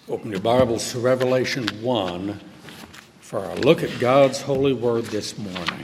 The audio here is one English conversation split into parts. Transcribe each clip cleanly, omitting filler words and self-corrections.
Open your Bibles to Revelation 1 for our look at God's holy word this morning.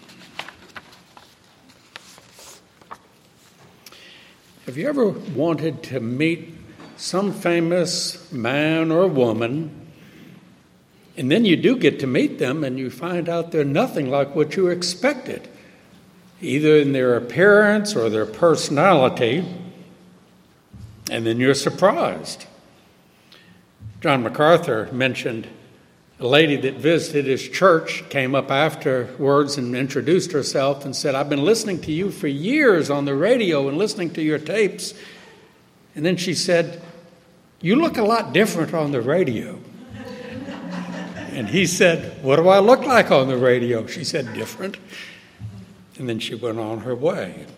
Have you ever wanted to meet some famous man or woman, and then you do get to meet them and you find out they're nothing like what you expected, either in their appearance or their personality, and then you're surprised? John MacArthur mentioned a lady that visited his church, came up afterwards and introduced herself and said, "I've been listening to you for years on the radio and listening to your tapes." And then she said, "You look a lot different on the radio." And he said, "What do I look like on the radio?" She said, "Different." And then she went on her way.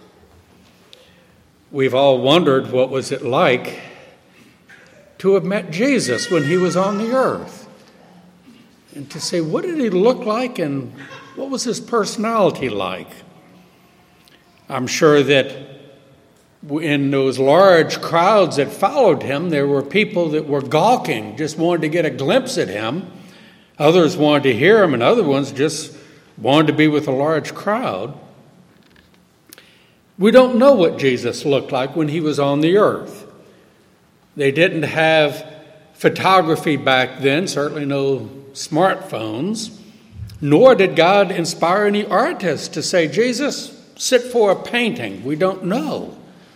We've all wondered what was it like to have met Jesus when he was on the earth, and to say, what did he look like and what was his personality like? I'm sure that in those large crowds that followed him, there were people that were gawking, just wanted to get a glimpse at him. Others wanted to hear him, and other ones just wanted to be with a large crowd. We don't know what Jesus looked like when he was on the earth. They didn't have photography back then, certainly no smartphones, nor did God inspire any artists to say, "Jesus, sit for a painting." We don't know.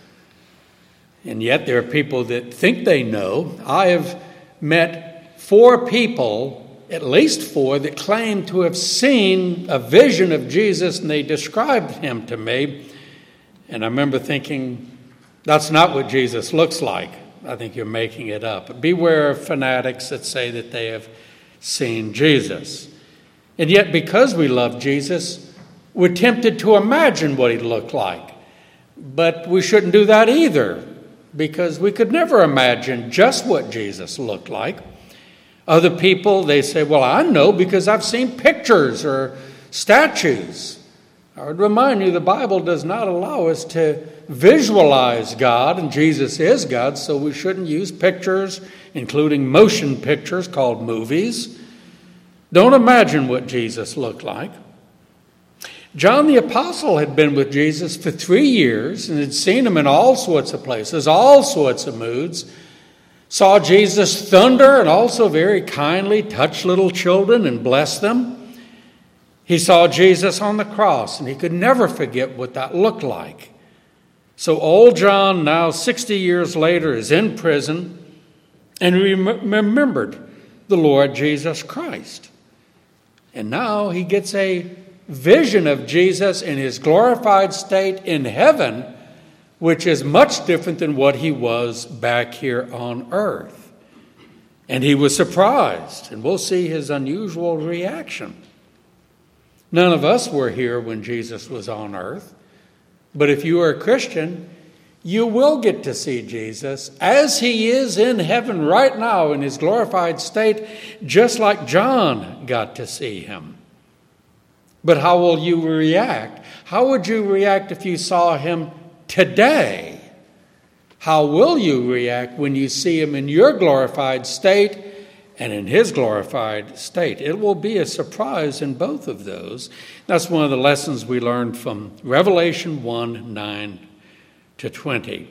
And yet there are people that think they know. I have met 4 people, at least 4, that claim to have seen a vision of Jesus, and they described him to me. And I remember thinking, that's not what Jesus looks like. I think you're making it up. Beware of fanatics that say that they have seen Jesus. And yet, because we love Jesus, we're tempted to imagine what he looked like. But we shouldn't do that either, because we could never imagine just what Jesus looked like. Other people, they say, "Well, I know because I've seen pictures or statues." I would remind you, the Bible does not allow us to visualize God, and Jesus is God, so we shouldn't use pictures, including motion pictures called movies. Don't imagine what Jesus looked like. John the Apostle had been with Jesus for 3 years and had seen him in all sorts of places, all sorts of moods. Saw Jesus thunder and also very kindly touch little children and bless them. He saw Jesus on the cross, and he could never forget what that looked like. So old John, now 60 years later, is in prison and remembered the Lord Jesus Christ. And now he gets a vision of Jesus in his glorified state in heaven, which is much different than what he was back here on earth. And he was surprised, and we'll see his unusual reaction. None of us were here when Jesus was on earth. But if you are a Christian, you will get to see Jesus as he is in heaven right now in his glorified state, just like John got to see him. But how will you react? How would you react if you saw him today? How will you react when you see him in your glorified state and in his glorified state? It will be a surprise in both of those. That's one of the lessons we learned from Revelation 1, 9 to 20.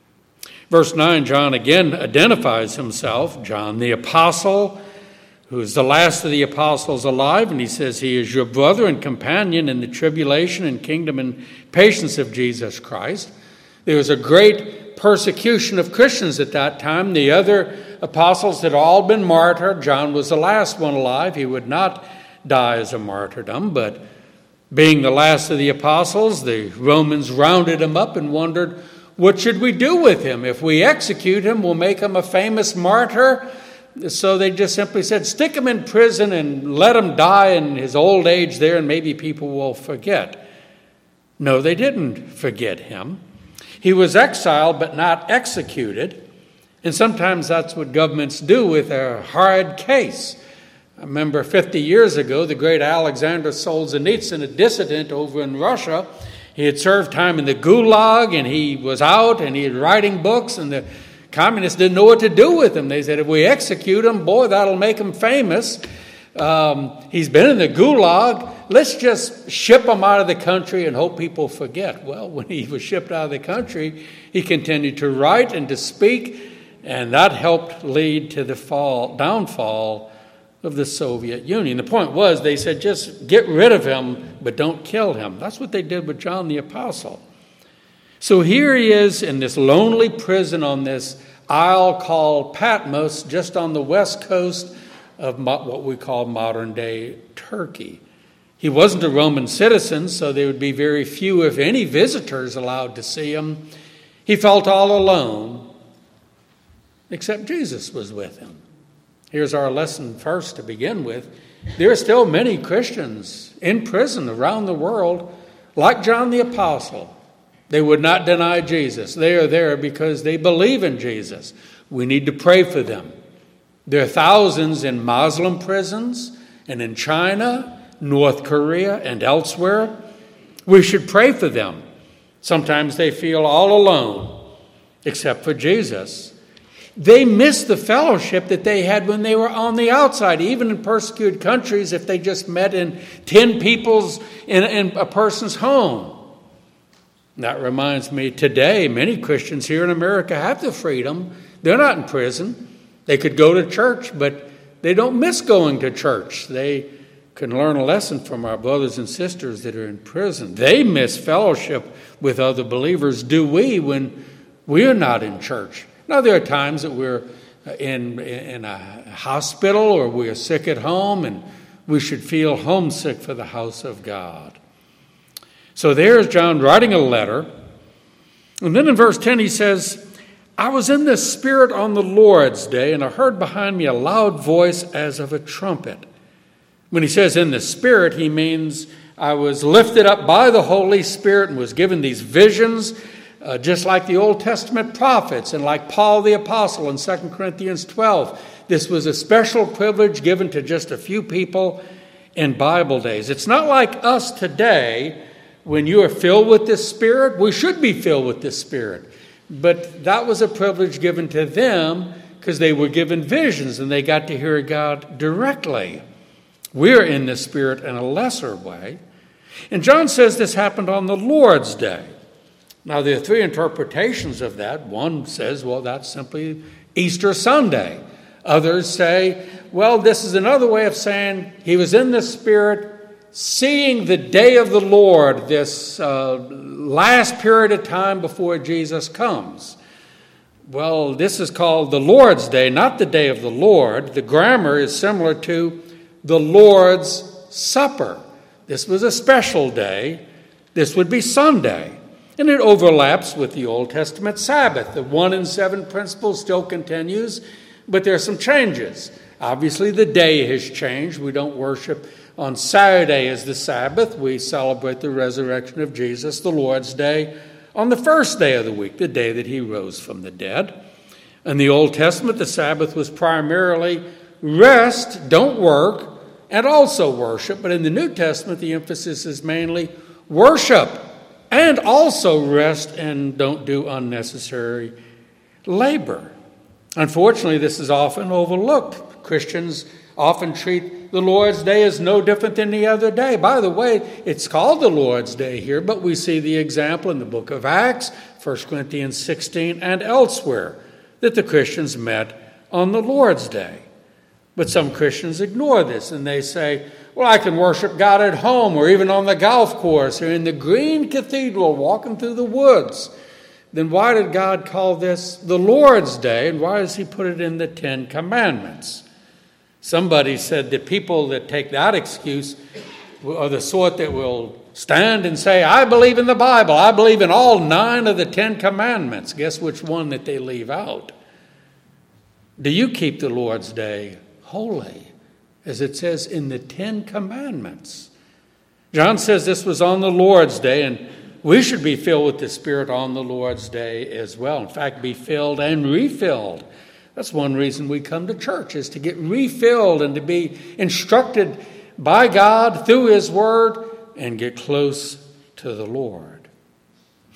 Verse 9, John again identifies himself, John the Apostle, who is the last of the apostles alive, and he says he is your brother and companion in the tribulation and kingdom and patience of Jesus Christ. There was a great persecution of Christians at that time. The other apostles had all been martyred. John was the last one alive. He would not die as a martyrdom, but being the last of the apostles, the Romans rounded him up and wondered, what should we do with him? If we execute him, we'll make him a famous martyr. So they just simply said, stick him in prison and let him die in his old age there, and maybe people will forget. No, they didn't forget him. He was exiled but not executed. And sometimes that's what governments do with a hard case. I remember 50 years ago, the great Alexander Solzhenitsyn, a dissident over in Russia, he had served time in the Gulag, and he was out, and he was writing books, and the communists didn't know what to do with him. They said, if we execute him, boy, that'll make him famous. He's been in the gulag. Let's just ship him out of the country and hope people forget. Well, when he was shipped out of the country, he continued to write and to speak, and that helped lead to the downfall of the Soviet Union. The point was, they said, just get rid of him, but don't kill him. That's what they did with John the Apostle. So here he is in this lonely prison on this isle called Patmos, just on the west coast of what we call modern-day Turkey. He wasn't a Roman citizen, so there would be very few, if any, visitors allowed to see him. He felt all alone, except Jesus was with him. Here's our lesson first to begin with. There are still many Christians in prison around the world, like John the Apostle. They would not deny Jesus. They are there because they believe in Jesus. We need to pray for them. There are thousands in Muslim prisons and in China, North Korea, and elsewhere. We should pray for them. Sometimes they feel all alone, except for Jesus. They miss the fellowship that they had when they were on the outside. Even in persecuted countries, if they just met in 10 people's in a person's home. That reminds me, today, many Christians here in America have the freedom. They're not in prison. They could go to church, but they don't miss going to church. They can learn a lesson from our brothers and sisters that are in prison. They miss fellowship with other believers. Do we when we're not in church? Now, there are times that we're in a hospital or we're sick at home, and we should feel homesick for the house of God. So there's John writing a letter. And then in verse 10 he says, I was in the Spirit on the Lord's day, and I heard behind me a loud voice as of a trumpet. When he says in the Spirit, he means I was lifted up by the Holy Spirit and was given these visions, just like the Old Testament prophets and like Paul the Apostle in 2 Corinthians 12. This was a special privilege given to just a few people in Bible days. It's not like us today. When you are filled with this Spirit, we should be filled with this Spirit. But that was a privilege given to them because they were given visions and they got to hear God directly. We're in the Spirit in a lesser way. And John says this happened on the Lord's Day. Now, there are three interpretations of that. One says, well, that's simply Easter Sunday. Others say, well, this is another way of saying he was in the Spirit seeing the day of the Lord, this last period of time before Jesus comes. Well, this is called the Lord's Day, not the day of the Lord. The grammar is similar to the Lord's Supper. This was a special day. This would be Sunday. And it overlaps with the Old Testament Sabbath. The 1 in 7 principle still continues, but there are some changes. Obviously, the day has changed. We don't worship on Saturday as the Sabbath. We celebrate the resurrection of Jesus, the Lord's Day, on the first day of the week, the day that he rose from the dead. In the Old Testament, the Sabbath was primarily rest, don't work, and also worship. But in the New Testament, the emphasis is mainly worship and also rest and don't do unnecessary labor. Unfortunately, this is often overlooked. Christians often treat the Lord's Day as no different than any other day. By the way, it's called the Lord's Day here, but we see the example in the book of Acts, 1 Corinthians 16, and elsewhere, that the Christians met on the Lord's Day. But some Christians ignore this, and they say, well, I can worship God at home or even on the golf course or in the green cathedral walking through the woods. Then why did God call this the Lord's Day, and why does he put it in the 10 Commandments? Somebody said that people that take that excuse are the sort that will stand and say, I believe in the Bible. I believe in all 9 of the 10 Commandments. Guess which one that they leave out? Do you keep the Lord's Day holy, as it says in the 10 Commandments? John says this was on the Lord's Day, and we should be filled with the Spirit on the Lord's Day as well. In fact, be filled and refilled. That's one reason we come to church, is to get refilled and to be instructed by God through his word and get close to the Lord.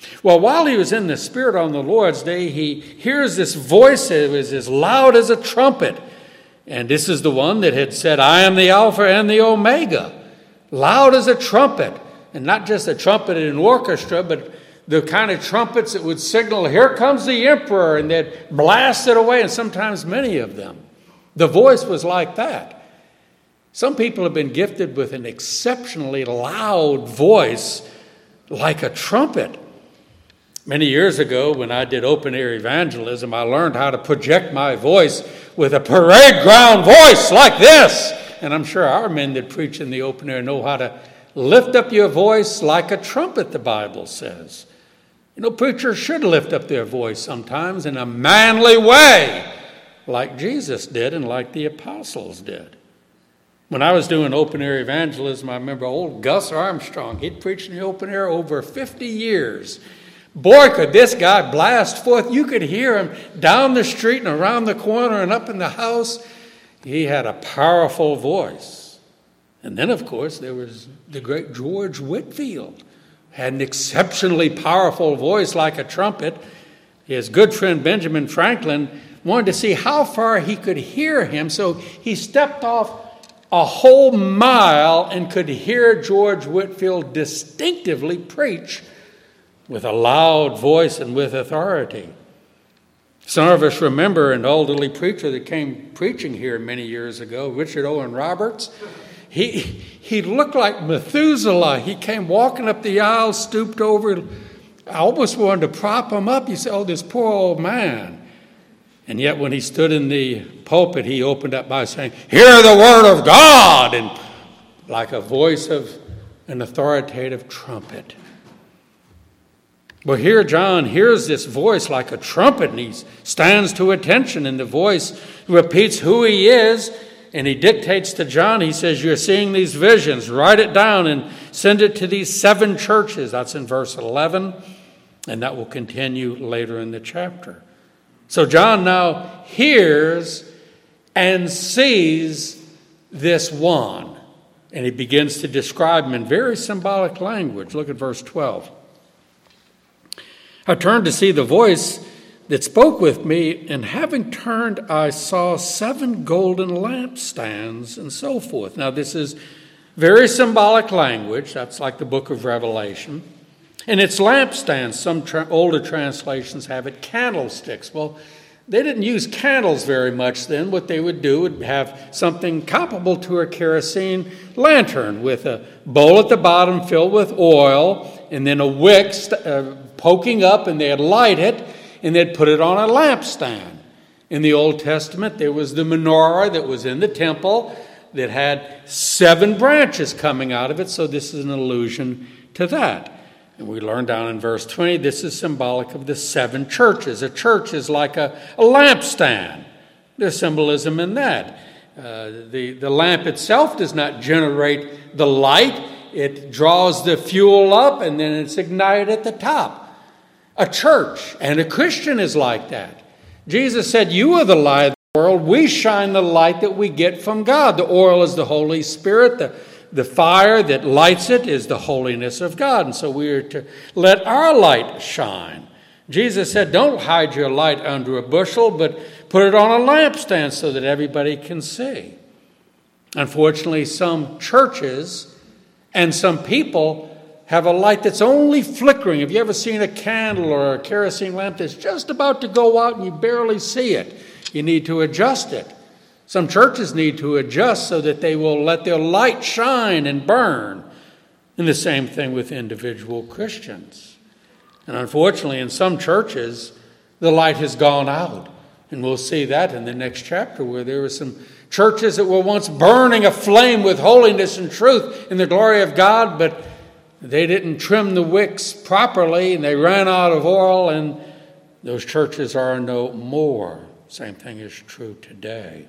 Well, while he was in the Spirit on the Lord's day, he hears this voice that was as loud as a trumpet. And this is the one that had said, I am the Alpha and the Omega. Loud as a trumpet. And not just a trumpet in an orchestra, but the kind of trumpets that would signal, here comes the emperor, and they'd blast it away, and sometimes many of them. The voice was like that. Some people have been gifted with an exceptionally loud voice like a trumpet. Many years ago, when I did open-air evangelism, I learned how to project my voice with a parade ground voice like this. And I'm sure our men that preach in the open air know how to lift up your voice like a trumpet, the Bible says. You know, preachers should lift up their voice sometimes in a manly way, like Jesus did and like the apostles did. When I was doing open-air evangelism, I remember old Gus Armstrong. He'd preached in the open air over 50 years. Boy, could this guy blast forth. You could hear him down the street and around the corner and up in the house. He had a powerful voice. And then, of course, there was the great George Whitefield. Had an exceptionally powerful voice like a trumpet. His good friend Benjamin Franklin wanted to see how far he could hear him, so he stepped off a whole mile and could hear George Whitefield distinctively preach with a loud voice and with authority. Some of us remember an elderly preacher that came preaching here many years ago, Richard Owen Roberts. He looked like Methuselah. He came walking up the aisle, stooped over. I almost wanted to prop him up. You say, oh, this poor old man. And yet when he stood in the pulpit, he opened up by saying, hear the word of God, and like a voice of an authoritative trumpet. Well, here John hears this voice like a trumpet, and he stands to attention, and the voice repeats who he is, and he dictates to John. He says, you're seeing these visions. Write it down and send it to these 7 churches. That's in verse 11, and that will continue later in the chapter. So John now hears and sees this one, and he begins to describe him in very symbolic language. Look at verse 12. I turned to see the voice that spoke with me, and having turned, I saw 7 golden lampstands and so forth. Now, this is very symbolic language. That's like the book of Revelation. And it's lampstands. Some older translations have it candlesticks. Well, they didn't use candles very much then. What they would do would have something comparable to a kerosene lantern with a bowl at the bottom filled with oil and then a wick poking up, and they'd light it and they'd put it on a lampstand. In the Old Testament, there was the menorah that was in the temple that had 7 branches coming out of it, so this is an allusion to that. And we learn down in verse 20, this is symbolic of the 7 churches. A church is like a lampstand. There's symbolism in that. The lamp itself does not generate the light. It draws the fuel up, and then it's ignited at the top. A church and a Christian is like that. Jesus said, you are the light of the world. We shine the light that we get from God. The oil is the Holy Spirit. The fire that lights it is the holiness of God. And so we are to let our light shine. Jesus said, don't hide your light under a bushel, but put it on a lampstand so that everybody can see. Unfortunately, some churches and some people have a light that's only flickering. Have you ever seen a candle or a kerosene lamp that's just about to go out and you barely see it? You need to adjust it. Some churches need to adjust so that they will let their light shine and burn. And the same thing with individual Christians. And unfortunately, in some churches, the light has gone out. And we'll see that in the next chapter, where there were some churches that were once burning aflame with holiness and truth in the glory of God, but they didn't trim the wicks properly, and they ran out of oil, and those churches are no more. Same thing is true today.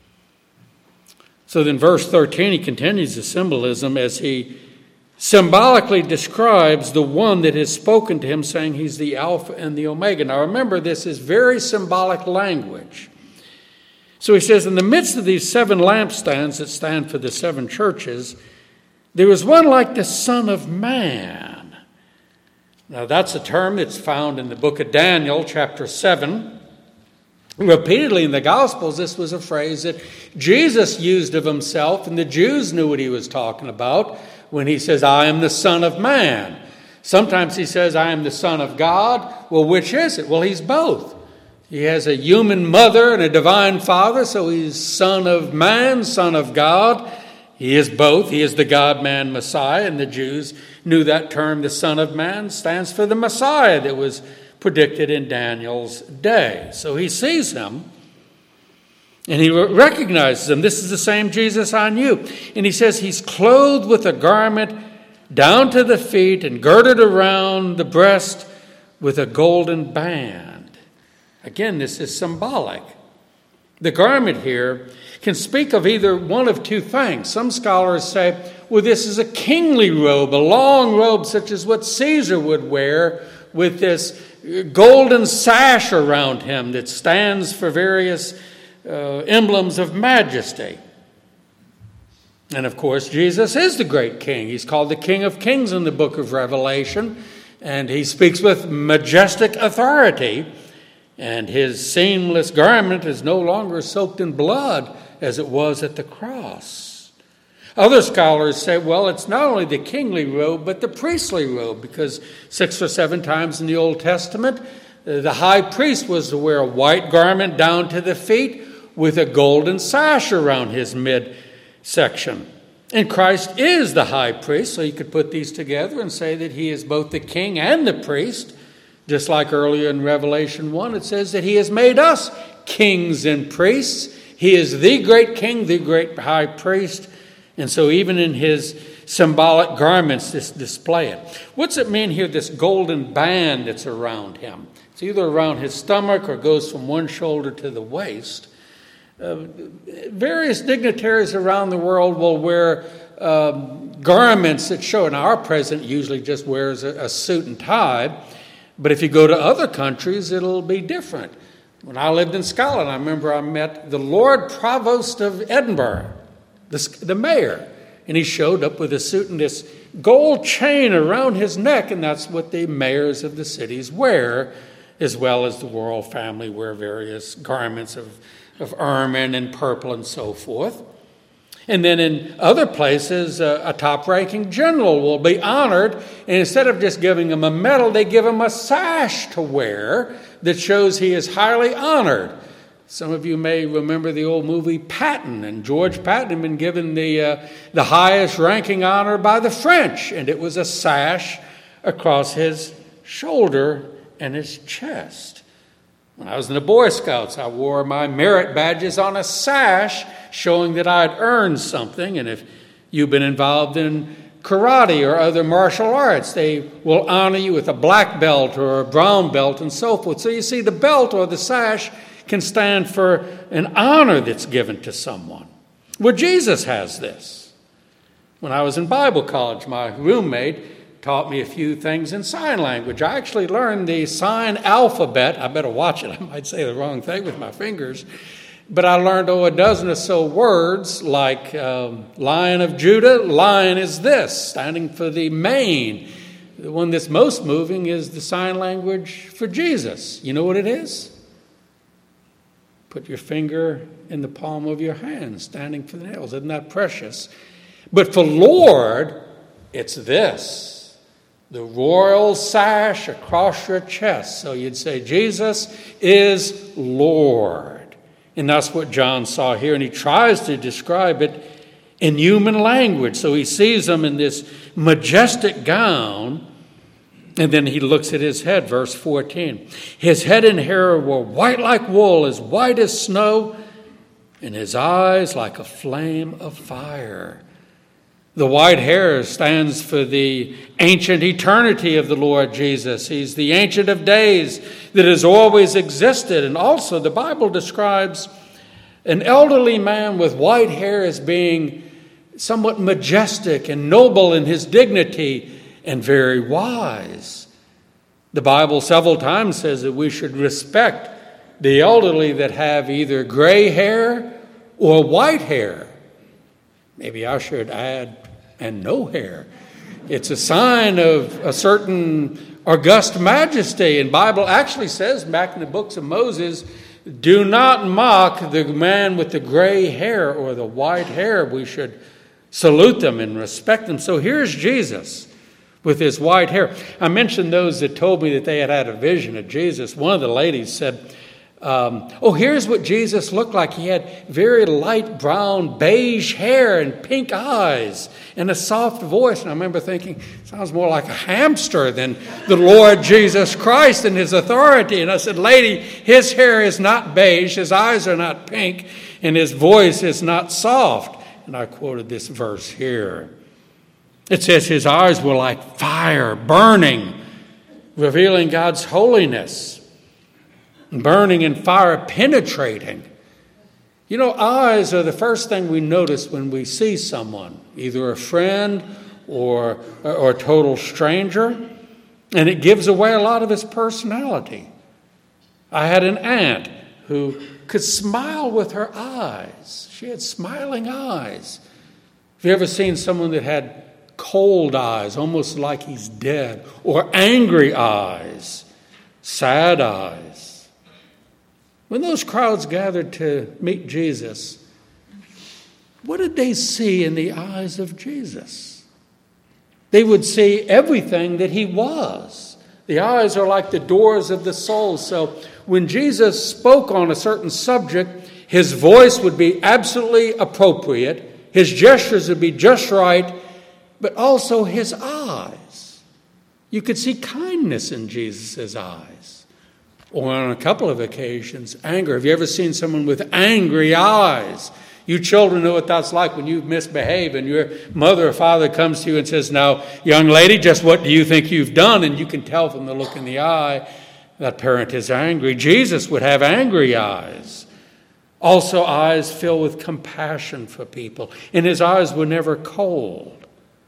So then verse 13, he continues the symbolism as he symbolically describes the one that has spoken to him, saying he's the Alpha and the Omega. Now remember, this is very symbolic language. So he says, in the midst of these 7 lampstands that stand for the 7 churches, there was one like the Son of Man. Now that's a term that's found in the book of Daniel, chapter 7. Repeatedly in the Gospels, this was a phrase that Jesus used of himself, and the Jews knew what he was talking about when he says, I am the Son of Man. Sometimes he says, I am the Son of God. Well, which is it? Well, he's both. He has a human mother and a divine father, so he's Son of Man, Son of God. He is both. He is the God-man Messiah, and the Jews knew that term, the Son of Man, stands for the Messiah that was predicted in Daniel's day. So he sees him, and he recognizes him. This is the same Jesus I knew. And he says he's clothed with a garment down to the feet and girded around the breast with a golden band. Again, this is symbolic. The garment here can speak of either one of two things. Some scholars say, well, this is a kingly robe, a long robe such as what Caesar would wear, with this golden sash around him that stands for various emblems of majesty. And of course, Jesus is the great king. He's called the King of Kings in the book of Revelation, and he speaks with majestic authority, and his seamless garment is no longer soaked in blood as it was at the cross. Other scholars say, well, it's not only the kingly robe, but the priestly robe, because 6 or 7 times in the Old Testament, the high priest was to wear a white garment down to the feet with a golden sash around his midsection. And Christ is the high priest, so you could put these together and say that he is both the king and the priest. Just like earlier in Revelation 1, it says that he has made us kings and priests. He is the great king, the great high priest. And so even in his symbolic garments, this display it. What's it mean here, this golden band that's around him? It's either around his stomach or goes from one shoulder to the waist. Various dignitaries around the world will wear garments that show, and our president usually just wears a suit and tie. But if you go to other countries, it'll be different. When I lived in Scotland, I remember I met the Lord Provost of Edinburgh, the mayor, and he showed up with a suit and this gold chain around his neck, and that's what the mayors of the cities wear, as well as the royal family wear various garments of ermine and purple and so forth. And then in other places, a top-ranking general will be honored, and instead of just giving him a medal, they give him a sash to wear that shows he is highly honored. Some of you may remember the old movie Patton, and George Patton had been given the highest-ranking honor by the French, and it was a sash across his shoulder and his chest. When I was in the Boy Scouts, I wore my merit badges on a sash showing that I'd earned something. And if you've been involved in karate or other martial arts, they will honor you with a black belt or a brown belt and so forth. So you see, the belt or the sash can stand for an honor that's given to someone. Well, Jesus has this. When I was in Bible college, my roommate taught me a few things in sign language. I actually learned the sign alphabet. I better watch it. I might say the wrong thing with my fingers. But I learned a dozen or so words like Lion of Judah. Lion is this, standing for the mane. The one that's most moving is the sign language for Jesus. You know what it is? Put your finger in the palm of your hand, standing for the nails. Isn't that precious? But for Lord, it's this. The royal sash across your chest. So you'd say, Jesus is Lord. And that's what John saw here. And he tries to describe it in human language. So he sees him in this majestic gown. And then he looks at his head, verse 14. His head and hair were white like wool, as white as snow, and his eyes like a flame of fire. The white hair stands for the ancient eternity of the Lord Jesus. He's the Ancient of Days that has always existed. And also the Bible describes an elderly man with white hair as being somewhat majestic and noble in his dignity and very wise. The Bible several times says that we should respect the elderly that have either gray hair or white hair. Maybe I should add, and no hair. It's a sign of a certain august majesty. And the Bible actually says back in the books of Moses, do not mock the man with the gray hair or the white hair. We should salute them and respect them. So here's Jesus with his white hair. I mentioned those that told me that they had had a vision of Jesus. One of the ladies said, here's what Jesus looked like. He had very light brown beige hair and pink eyes and a soft voice. And I remember thinking, sounds more like a hamster than the Lord Jesus Christ and his authority. And I said, lady, his hair is not beige, his eyes are not pink, and his voice is not soft. And I quoted this verse here. It says his eyes were like fire burning, revealing God's holiness. Burning and fire penetrating. You know, eyes are the first thing we notice when we see someone, either a friend or a total stranger, and it gives away a lot of his personality. I had an aunt who could smile with her eyes. She had smiling eyes. Have you ever seen someone that had cold eyes, almost like he's dead, or angry eyes, sad eyes? When those crowds gathered to meet Jesus, what did they see in the eyes of Jesus? They would see everything that he was. The eyes are like the doors of the soul. So when Jesus spoke on a certain subject, his voice would be absolutely appropriate. His gestures would be just right, but also his eyes. You could see kindness in Jesus' eyes. Or on a couple of occasions, anger. Have you ever seen someone with angry eyes? You children know what that's like when you misbehave and your mother or father comes to you and says, now, young lady, just what do you think you've done? And you can tell from the look in the eye that parent is angry. Jesus would have angry eyes. Also eyes filled with compassion for people. And his eyes were never cold.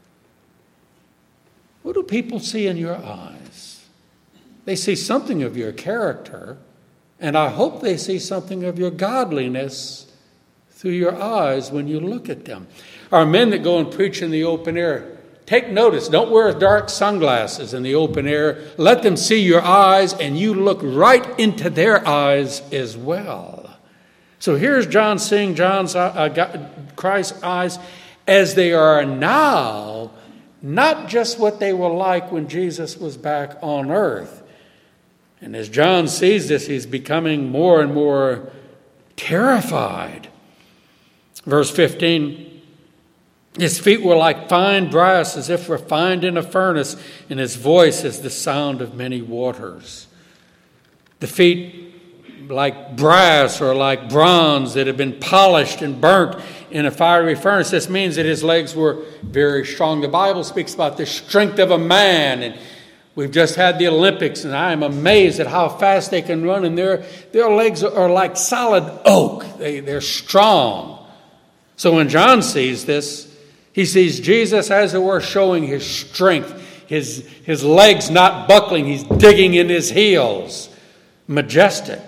What do people see in your eyes? They see something of your character, and I hope they see something of your godliness through your eyes when you look at them. Our men that go and preach in the open air, take notice. Don't wear dark sunglasses in the open air. Let them see your eyes, and you look right into their eyes as well. So here's John seeing Christ's eyes as they are now, not just what they were like when Jesus was back on earth. And as John sees this, he's becoming more and more terrified. Verse 15, his feet were like fine brass, as if refined in a furnace, and his voice is the sound of many waters. The feet like brass or like bronze that had been polished and burnt in a fiery furnace. This means that his legs were very strong. The Bible speaks about the strength of a man, and we've just had the Olympics, and I am amazed at how fast they can run, and their legs are like solid oak. They're strong. So when John sees this, he sees Jesus, as it were, showing his strength, his legs not buckling. He's digging in his heels. Majestic.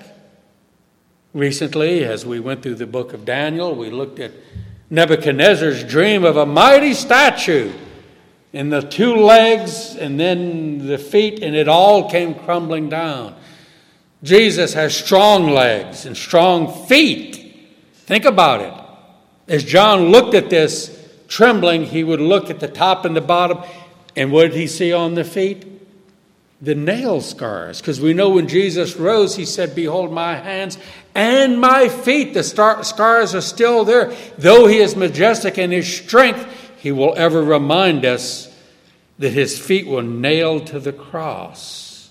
Recently, as we went through the book of Daniel, we looked at Nebuchadnezzar's dream of a mighty statue. And the two legs and then the feet, and it all came crumbling down. Jesus has strong legs and strong feet. Think about it. As John looked at this, trembling, he would look at the top and the bottom. And what did he see on the feet? The nail scars. Because we know when Jesus rose, he said, behold my hands and my feet. The scars are still there. Though he is majestic in his strength, he will ever remind us that his feet were nailed to the cross.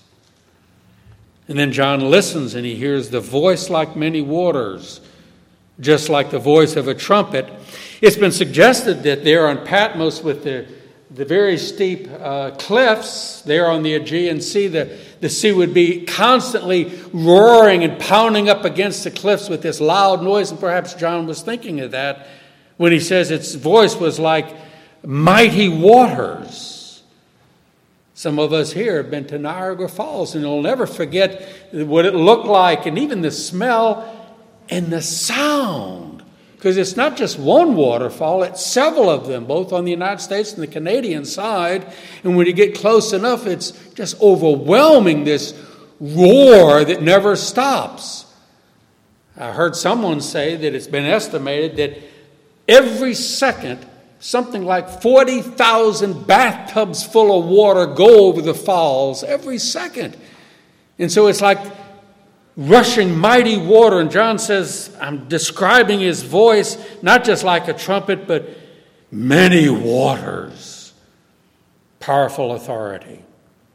And then John listens and he hears the voice like many waters, just like the voice of a trumpet. It's been suggested that there on Patmos with the very steep cliffs there on the Aegean Sea, the sea would be constantly roaring and pounding up against the cliffs with this loud noise. And perhaps John was thinking of that when he says its voice was like mighty waters. Some of us here have been to Niagara Falls, and you'll never forget what it looked like, and even the smell and the sound Because it's not just one waterfall, it's several of them, both on the United States and the Canadian side. And when you get close enough, it's just overwhelming, this roar that never stops. I heard someone say that it's been estimated that every second, something like 40,000 bathtubs full of water go over the falls every second. And so it's like rushing mighty water. And John says, I'm describing his voice, not just like a trumpet, but many waters. Powerful authority.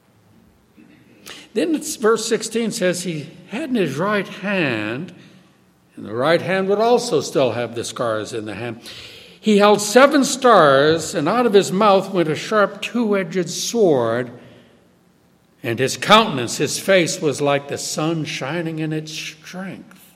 Then verse 16 says he had in his right hand, and the right hand would also still have the scars in the hand. He held 7 stars, and out of his mouth went a sharp 2-edged sword, and his countenance, his face, was like the sun shining in its strength.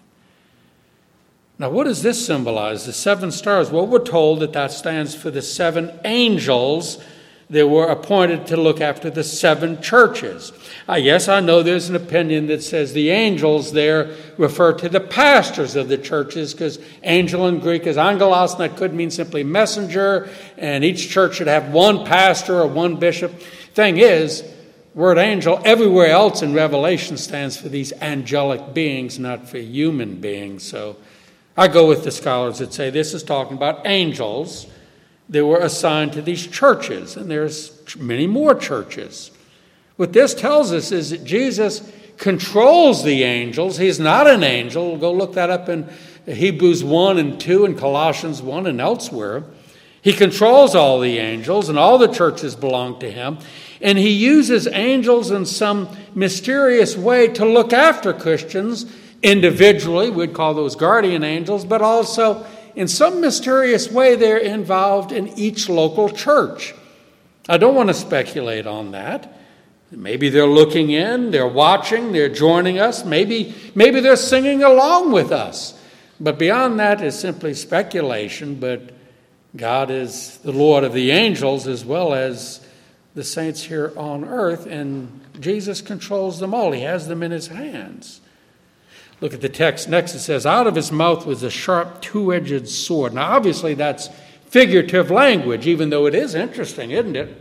Now, what does this symbolize? The 7 stars? Well, we're told that stands for the 7 angels that were appointed to look after the 7 churches. Yes, I know there's an opinion that says the angels there refer to the pastors of the churches, because angel in Greek is angelos, and that could mean simply messenger, and each church should have one pastor or one bishop. Thing is, word angel everywhere else in Revelation stands for these angelic beings, not for human beings. So I go with the scholars that say this is talking about angels that were assigned to these churches, and there's many more churches. What this tells us is that Jesus controls the angels. He's not an angel. We'll go look that up in Hebrews 1 and 2 and Colossians 1 and elsewhere. He controls all the angels, and all the churches belong to him. And he uses angels in some mysterious way to look after Christians individually. We'd call those guardian angels, but also in some mysterious way they're involved in each local church. I don't want to speculate on that. Maybe they're looking in, they're watching, they're joining us. Maybe they're singing along with us. But beyond that is simply speculation. But God is the Lord of the angels as well as the saints here on earth, and Jesus controls them all. He has them in his hands. Look at the text next. It says, out of his mouth was a sharp 2-edged sword. Now, obviously, that's figurative language, even though it is interesting, isn't it?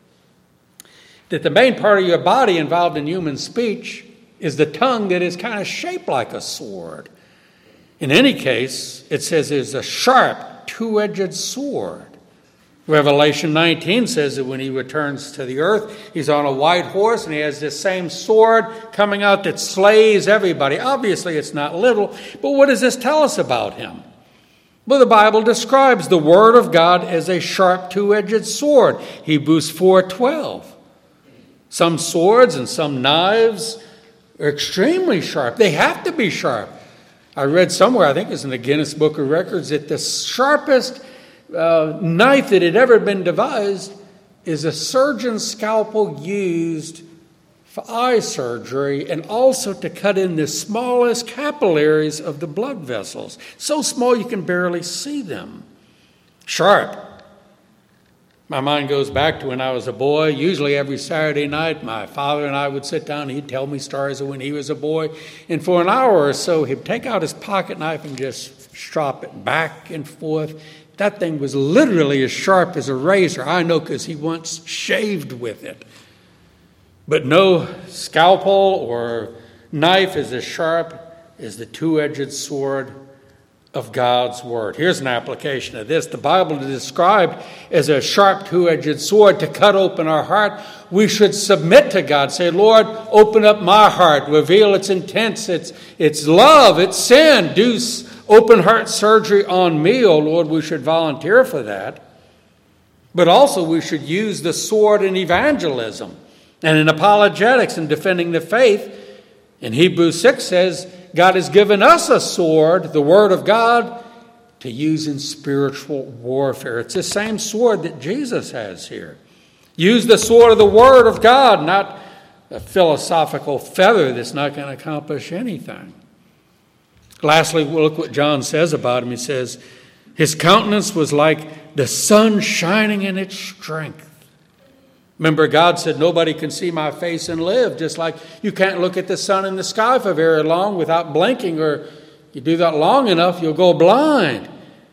That the main part of your body involved in human speech is the tongue that is kind of shaped like a sword. In any case, it says it's a sharp 2-edged sword. Revelation 19 says that when he returns to the earth, he's on a white horse and he has this same sword coming out that slays everybody. Obviously, it's not little, but what does this tell us about him? Well, the Bible describes the Word of God as a sharp 2-edged sword. Hebrews 4:12. Some swords and some knives are extremely sharp. They have to be sharp. I read somewhere, I think it's in the Guinness Book of Records, that the sharpest knife that had ever been devised is a surgeon's scalpel used for eye surgery and also to cut in the smallest capillaries of the blood vessels. So small you can barely see them. Sharp. My mind goes back to when I was a boy. Usually every Saturday night, my father and I would sit down and he'd tell me stories of when he was a boy. And for an hour or so, he'd take out his pocket knife and just strop it back and forth. That thing was literally as sharp as a razor. I know because he once shaved with it. But no scalpel or knife is as sharp as the 2-edged sword of God's Word. Here's an application of this. The Bible is described as a sharp 2-edged sword to cut open our heart. We should submit to God. Say, Lord, open up my heart. Reveal its intents, its love, its sin. Do open heart surgery on me, oh Lord. We should volunteer for that. But also we should use the sword in evangelism and in apologetics and defending the faith. And Hebrews 6 says, God has given us a sword, the Word of God, to use in spiritual warfare. It's the same sword that Jesus has here. Use the sword of the Word of God, not a philosophical feather that's not going to accomplish anything. Lastly, look what John says about him. He says, his countenance was like the sun shining in its strength. Remember, God said, nobody can see my face and live, just like you can't look at the sun in the sky for very long without blinking, or you do that long enough, you'll go blind.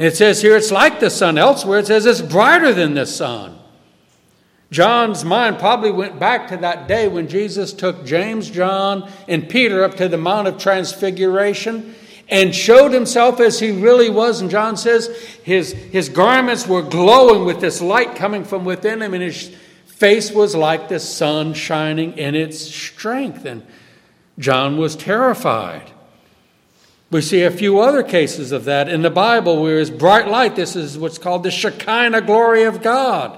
And it says here it's like the sun. Elsewhere it says it's brighter than the sun. John's mind probably went back to that day when Jesus took James, John, and Peter up to the Mount of Transfiguration and showed himself as he really was. And John says his garments were glowing with this light coming from within him, and his face was like the sun shining in its strength. And John was terrified. We see a few other cases of that in the Bible where his bright light, this is what's called the Shekinah glory of God.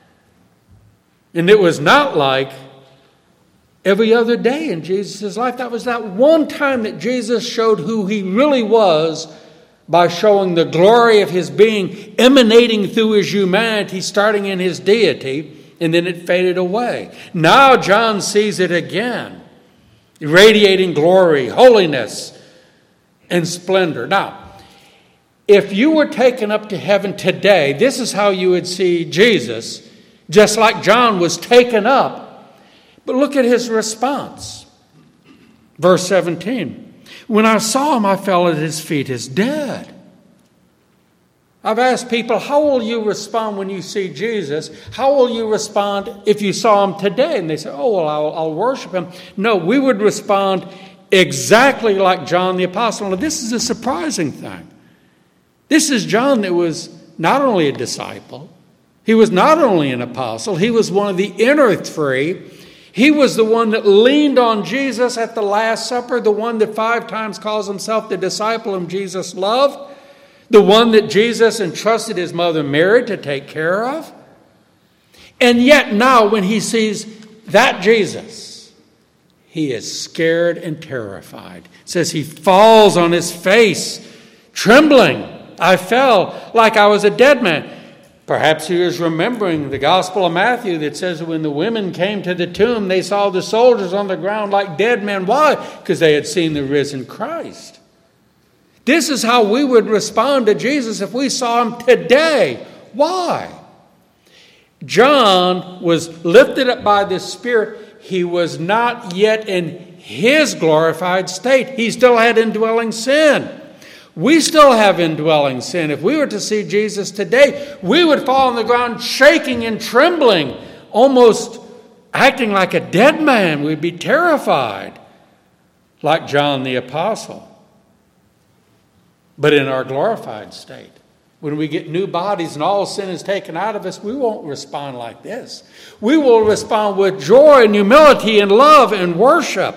And it was not like every other day in Jesus' life. That was that one time that Jesus showed who he really was by showing the glory of his being emanating through his humanity, starting in his deity, and then it faded away. Now John sees it again, radiating glory, holiness, and splendor. Now, if you were taken up to heaven today, this is how you would see Jesus, just like John was taken up. But look at his response. Verse 17. When I saw him, I fell at his feet as dead. I've asked people, how will you respond when you see Jesus? How will you respond if you saw him today? And they say, oh, well, I'll worship him. No, we would respond exactly like John the Apostle. Now, this is a surprising thing. This is John that was not only a disciple, he was not only an apostle, he was one of the inner three. He was the one that leaned on Jesus at the Last Supper, the one that 5 times calls himself the disciple whom Jesus loved, the one that Jesus entrusted his mother Mary to take care of. And yet now when he sees that Jesus, he is scared and terrified. It says he falls on his face, trembling. I fell like I was a dead man. Perhaps he was remembering the Gospel of Matthew that says when the women came to the tomb, they saw the soldiers on the ground like dead men. Why? Because they had seen the risen Christ. This is how we would respond to Jesus if we saw him today. Why? John was lifted up by the Spirit. He was not yet in his glorified state. He still had indwelling sin. We still have indwelling sin. If we were to see Jesus today, we would fall on the ground shaking and trembling, almost acting like a dead man. We'd be terrified, like John the Apostle. But in our glorified state, when we get new bodies and all sin is taken out of us, we won't respond like this. We will respond with joy and humility and love and worship.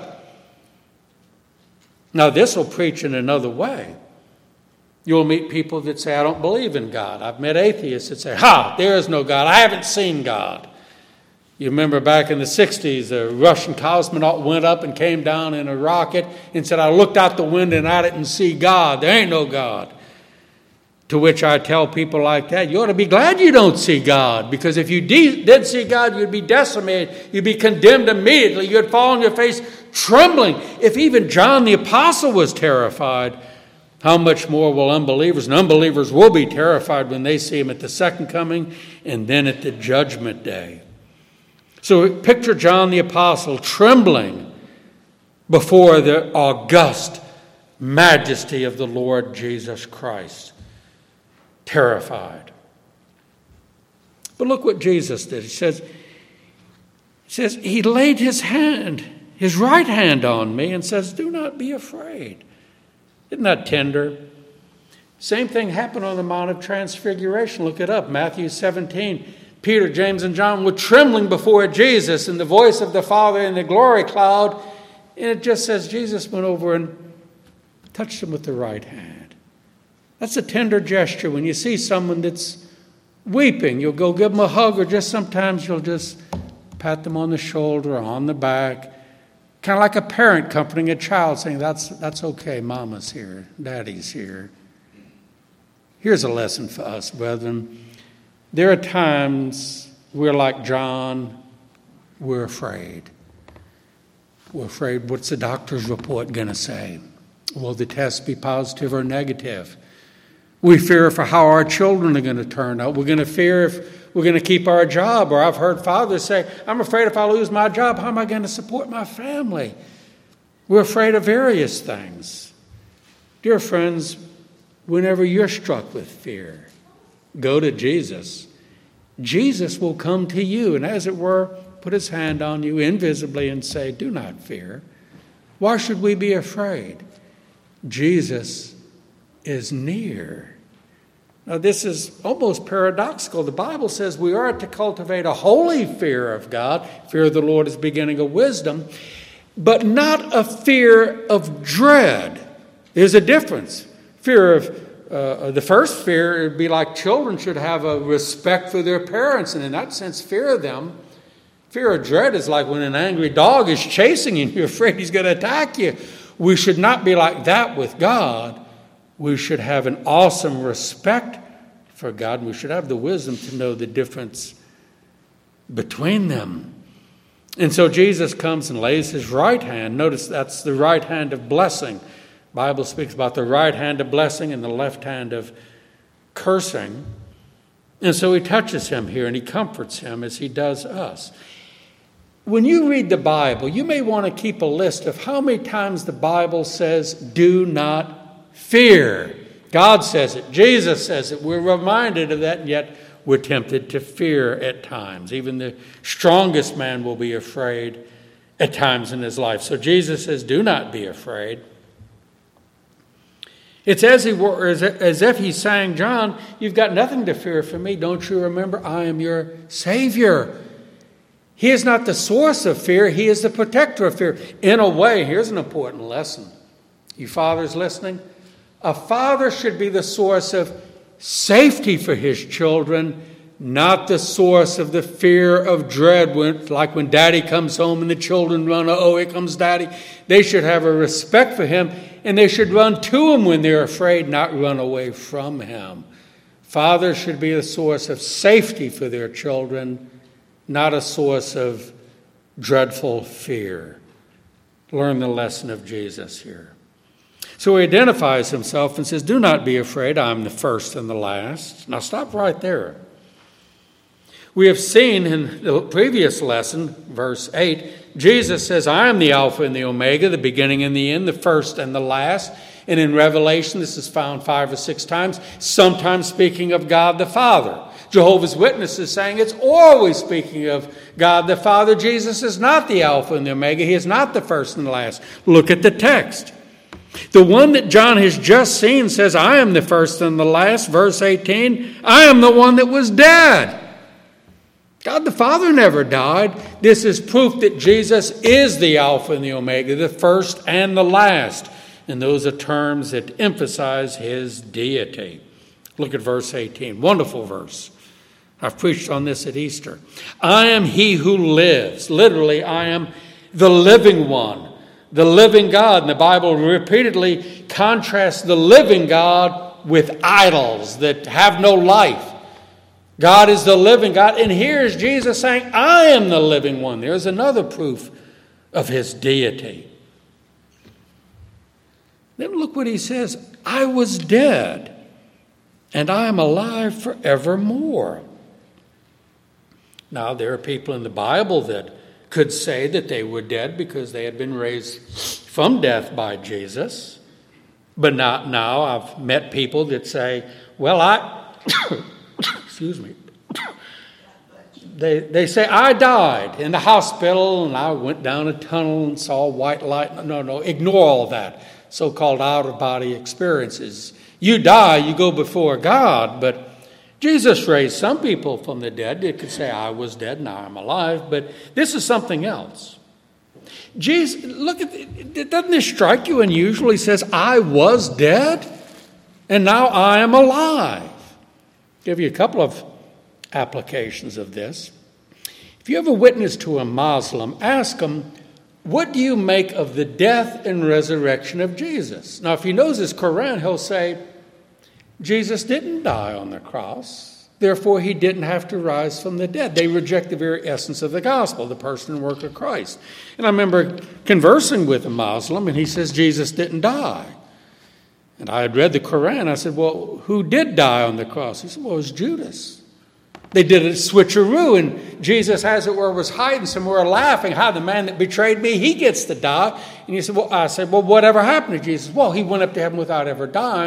Now, this will preach in another way. You'll meet people that say, I don't believe in God. I've met atheists that say, there is no God. I haven't seen God. You remember back in the 60s, a Russian cosmonaut went up and came down in a rocket and said, I looked out the window and I didn't see God. There ain't no God. To which I tell people like that, you ought to be glad you don't see God, because if you did see God, you'd be decimated. You'd be condemned immediately. You'd fall on your face trembling. If even John the Apostle was terrified, how much more will unbelievers? And unbelievers will be terrified when they see him at the second coming and then at the judgment day. So picture John the Apostle trembling before the august majesty of the Lord Jesus Christ. Terrified. But look what Jesus did. He says he laid his right hand on me and says, do not be afraid. Isn't that tender? Same thing happened on the Mount of Transfiguration. Look it up, Matthew 17. Peter, James, and John were trembling before Jesus in the voice of the Father in the glory cloud. And it just says Jesus went over and touched them with the right hand. That's a tender gesture. When you see someone that's weeping, you'll go give them a hug, or just sometimes you'll just pat them on the shoulder or on the back. Kind of like a parent comforting a child, saying, that's okay, Mama's here, Daddy's here. Here's a lesson for us, brethren. There are times we're like John, we're afraid. We're afraid, what's the doctor's report going to say? Will the test be positive or negative? We fear for how our children are going to turn out. We're going to fear if we're going to keep our job. Or I've heard fathers say, I'm afraid if I lose my job, how am I going to support my family? We're afraid of various things. Dear friends, whenever you're struck with fear, go to Jesus. Jesus will come to you and, as it were, put his hand on you invisibly and say, do not fear. Why should we be afraid? Jesus is near. Now, this is almost paradoxical. The Bible says we are to cultivate a holy fear of God. Fear of the Lord is the beginning of wisdom, but not a fear of dread. There's a difference. Fear of the first fear would be like children should have a respect for their parents, and in that sense, fear of them. Fear of dread is like when an angry dog is chasing you and you're afraid he's going to attack you. We should not be like that with God. We should have an awesome respect for God, and we should have the wisdom to know the difference between them. And so Jesus comes and lays his right hand. Notice that's the right hand of blessing. The Bible speaks about the right hand of blessing and the left hand of cursing. And so he touches him here and he comforts him as he does us. When you read the Bible, you may want to keep a list of how many times the Bible says, do not fear. God says it. Jesus says it. We're reminded of that, and yet we're tempted to fear at times. Even the strongest man will be afraid at times in his life. So Jesus says, do not be afraid. It's as if he's saying, John, you've got nothing to fear from me. Don't you remember? I am your Savior. He is not the source of fear. He is the protector of fear. In a way, here's an important lesson. You fathers listening? A father should be the source of safety for his children, not the source of the fear of dread, like when daddy comes home and the children run, oh, here comes daddy. They should have a respect for him, and they should run to him when they're afraid, not run away from him. Fathers should be the source of safety for their children, not a source of dreadful fear. Learn the lesson of Jesus here. So he identifies himself and says, do not be afraid, I'm the first and the last. Now stop right there. We have seen in the previous lesson, verse 8, Jesus says, I am the Alpha and the Omega, the beginning and the end, the first and the last. And in Revelation, this is found 5 or 6 times, sometimes speaking of God the Father. Jehovah's Witnesses saying it's always speaking of God the Father. Jesus is not the Alpha and the Omega. He is not the first and the last. Look at the text. The one that John has just seen says, I am the first and the last. Verse 18, I am the one that was dead. God the Father never died. This is proof that Jesus is the Alpha and the Omega, the first and the last. And those are terms that emphasize his deity. Look at verse 18. Wonderful verse. I've preached on this at Easter. I am he who lives. Literally, I am the living one. The living God. And the Bible repeatedly contrasts the living God with idols that have no life. God is the living God. And here is Jesus saying, I am the living one. There's another proof of his deity. Then look what he says. I was dead, and I am alive forevermore. Now, there are people in the Bible that could say that they were dead because they had been raised from death by Jesus. But not now. I've met people that say, well, excuse me. They say, I died in the hospital and I went down a tunnel and saw white light. No, ignore all that. So-called out-of-body experiences. You die, you go before God, but Jesus raised some people from the dead. They could say, I was dead, now I'm alive, but this is something else. Jesus, look at it, doesn't this strike you unusual? He says, I was dead, and now I am alive. I'll give you a couple of applications of this. If you ever witness to a Muslim, ask him, what do you make of the death and resurrection of Jesus? Now, if he knows his Quran, he'll say, Jesus didn't die on the cross. Therefore, he didn't have to rise from the dead. They reject the very essence of the gospel, the person and work of Christ. And I remember conversing with a Muslim, and he says, Jesus didn't die. And I had read the Quran. I said, well, who did die on the cross? He said, well, it was Judas. They did a switcheroo, and Jesus, as it were, was hiding somewhere laughing. How the man that betrayed me, he gets to die. And he said, I said, well, whatever happened to Jesus? Well, he went up to heaven without ever dying.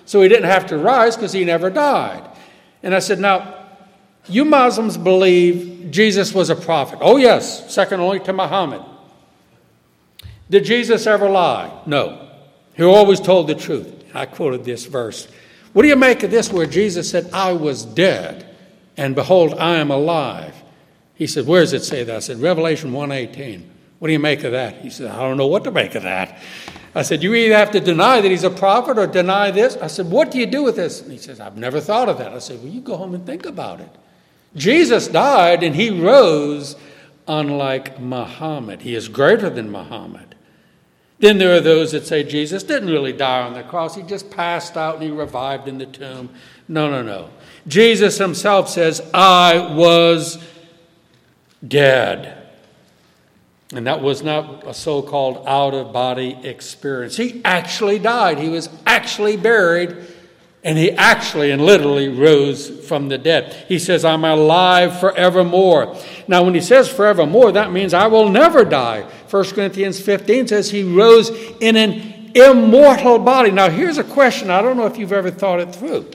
so he didn't have to rise because he never died. And I said, now, you Muslims believe Jesus was a prophet. Oh, yes, second only to Muhammad. Did Jesus ever lie? No. He always told the truth. I quoted this verse. What do you make of this where Jesus said, I was dead, and behold, I am alive? He said, where does it say that? I said, Revelation 1:18. What do you make of that? He said, I don't know what to make of that. I said, you either have to deny that he's a prophet or deny this. I said, what do you do with this? And he says, I've never thought of that. I said, well, you go home and think about it. Jesus died and he rose unlike Muhammad. He is greater than Muhammad. Then there are those that say Jesus didn't really die on the cross. He just passed out and he revived in the tomb. No. Jesus himself says, I was dead. And that was not a so-called out-of-body experience. He actually died. He was actually buried. And he actually and literally rose from the dead. He says, I'm alive forevermore. Now, when he says forevermore, that means I will never die. 1 Corinthians 15 says he rose in an immortal body. Now, here's a question. I don't know if you've ever thought it through.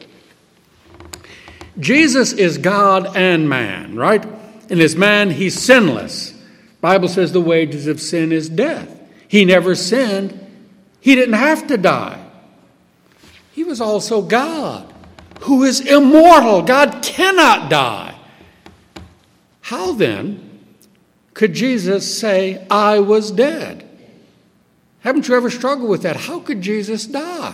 Jesus is God and man, right? And as man, he's sinless. The Bible says the wages of sin is death. He never sinned. He didn't have to die. He was also God, who is immortal. God cannot die. How then could Jesus say, I was dead? Haven't you ever struggled with that? How could Jesus die?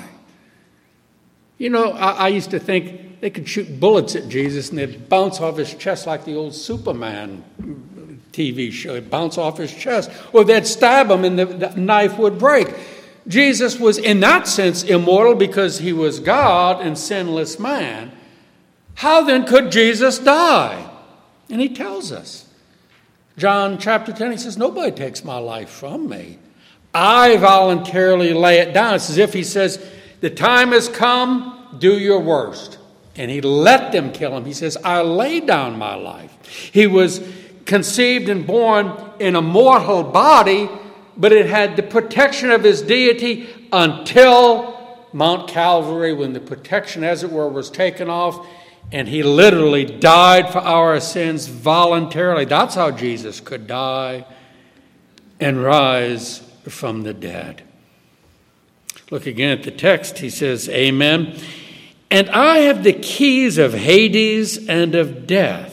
You know, I used to think they could shoot bullets at Jesus and they'd bounce off his chest like the old Superman TV show. It'd bounce off his chest. Or they'd stab him and the knife would break. Jesus was in that sense immortal because he was God and sinless man. How then could Jesus die? And he tells us. John chapter 10, he says, nobody takes my life from me. I voluntarily lay it down. It's as if he says, the time has come, do your worst. And he let them kill him. He says, I lay down my life. He was conceived and born in a mortal body, but it had the protection of his deity until Mount Calvary, when the protection, as it were, was taken off, and he literally died for our sins voluntarily. That's how Jesus could die and rise from the dead. Look again at the text. He says, Amen. And I have the keys of Hades and of death.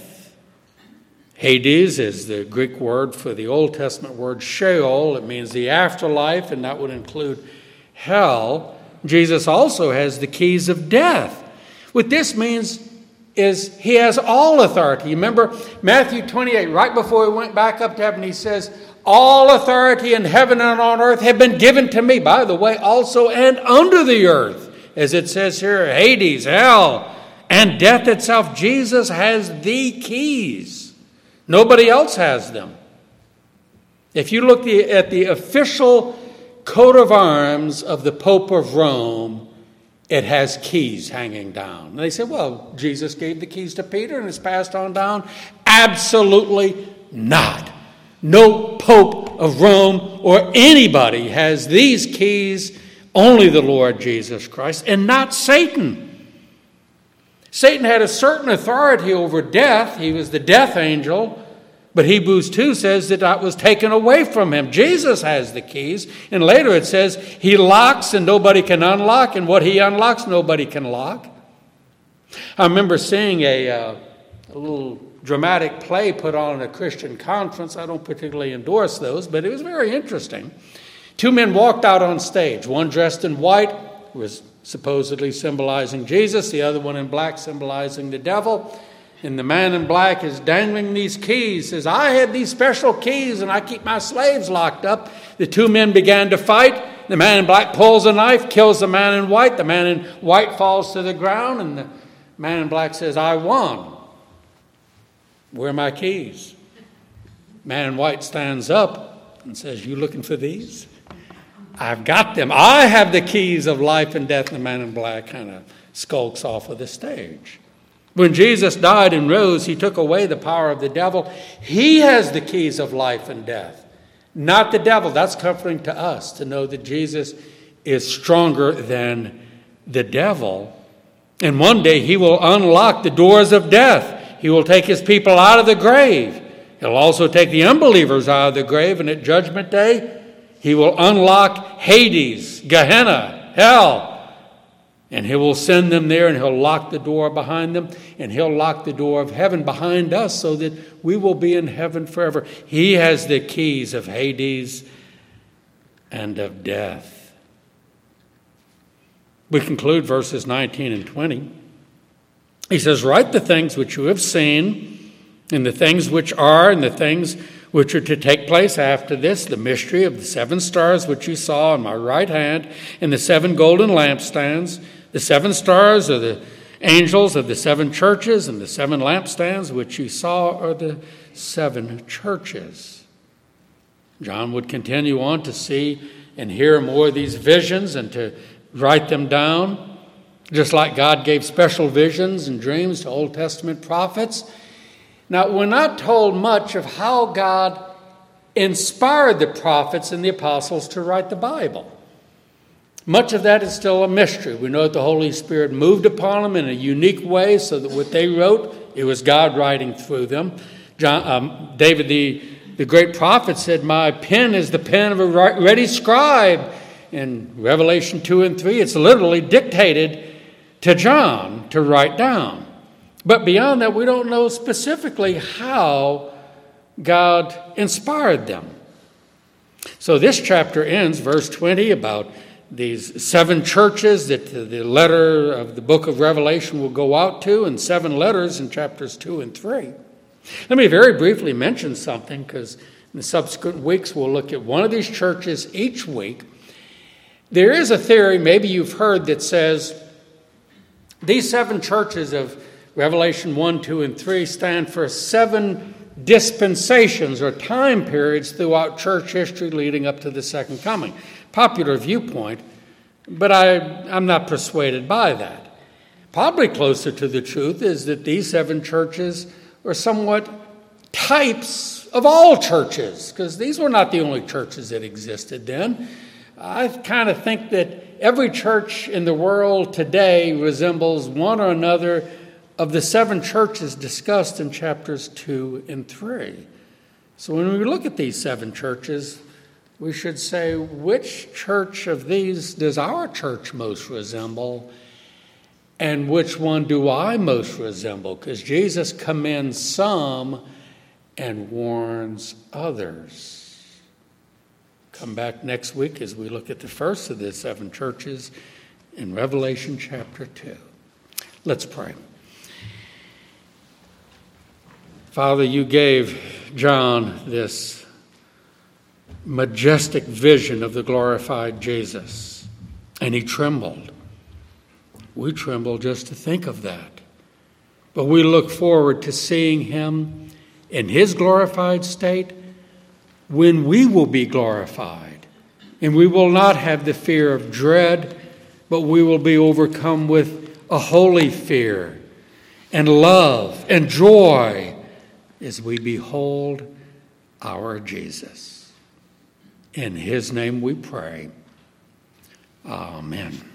Hades is the Greek word for the Old Testament word Sheol. It means the afterlife, and that would include hell. Jesus also has the keys of death. What this means is he has all authority. You remember Matthew 28, right before he went back up to heaven, he says, all authority in heaven and on earth have been given to me, by the way, also and under the earth. As it says here, Hades, hell, and death itself. Jesus has the keys. Nobody else has them. If you look at the official coat of arms of the Pope of Rome, it has keys hanging down. And they say, well, Jesus gave the keys to Peter and it's passed on down. Absolutely not. No Pope of Rome or anybody has these keys. Only the Lord Jesus Christ, and not Satan. Satan had a certain authority over death. He was the death angel. But Hebrews 2 says that was taken away from him. Jesus has the keys. And later it says he locks and nobody can unlock. And what he unlocks, nobody can lock. I remember seeing a little dramatic play put on at a Christian conference. I don't particularly endorse those, but it was very interesting. Two men walked out on stage. One dressed in white, was supposedly symbolizing Jesus. The other one in black, symbolizing the devil. And the man in black is dangling these keys. Says, I had these special keys and I keep my slaves locked up. The two men began to fight. The man in black pulls a knife, kills the man in white. The man in white falls to the ground. And the man in black says, I won. Where are my keys? Man in white stands up and says, you looking for these? I've got them. I have the keys of life and death. And the man in black kind of skulks off of the stage. When Jesus died and rose, he took away the power of the devil. He has the keys of life and death, not the devil. That's comforting to us to know that Jesus is stronger than the devil. And one day he will unlock the doors of death. He will take his people out of the grave. He'll also take the unbelievers out of the grave. And at Judgment Day, he will unlock Hades, Gehenna, hell. And he will send them there, and he'll lock the door behind them. And he'll lock the door of heaven behind us so that we will be in heaven forever. He has the keys of Hades and of death. We conclude verses 19 and 20. He says, "Write the things which you have seen, and the things which are, and the things which are to take place after this, the mystery of the 7 stars which you saw on my right hand, and the 7 golden lampstands. The 7 stars are the angels of the 7 churches, and the 7 lampstands which you saw are the 7 churches." John would continue on to see and hear more of these visions and to write them down, just like God gave special visions and dreams to Old Testament prophets. Now, we're not told much of how God inspired the prophets and the apostles to write the Bible. Much of that is still a mystery. We know that the Holy Spirit moved upon them in a unique way so that what they wrote, it was God writing through them. David, the great prophet, said, "My pen is the pen of a ready scribe." In Revelation 2 and 3, it's literally dictated to John to write down. But beyond that, we don't know specifically how God inspired them. So this chapter ends, verse 20, about these 7 churches that the letter of the book of Revelation will go out to, and 7 letters in chapters 2 and 3. Let me very briefly mention something, because in the subsequent weeks we'll look at one of these churches each week. There is a theory, maybe you've heard, that says these 7 churches of Revelation 1, 2, and 3 stand for 7 dispensations or time periods throughout church history leading up to the second coming. Popular viewpoint, but I'm not persuaded by that. Probably closer to the truth is that these 7 churches are somewhat types of all churches, because these were not the only churches that existed then. I kind of think that every church in the world today resembles one or another of the 7 churches discussed in chapters 2 and 3. So when we look at these 7 churches, we should say, which church of these does our church most resemble, and which one do I most resemble? Because Jesus commends some and warns others. Come back next week as we look at the first of the 7 churches in Revelation chapter 2. Let's pray. Father, you gave John this majestic vision of the glorified Jesus, and he trembled. We tremble just to think of that. But we look forward to seeing him in his glorified state when we will be glorified. And we will not have the fear of dread, but we will be overcome with a holy fear and love and joy as we behold our Jesus. In his name we pray. Amen.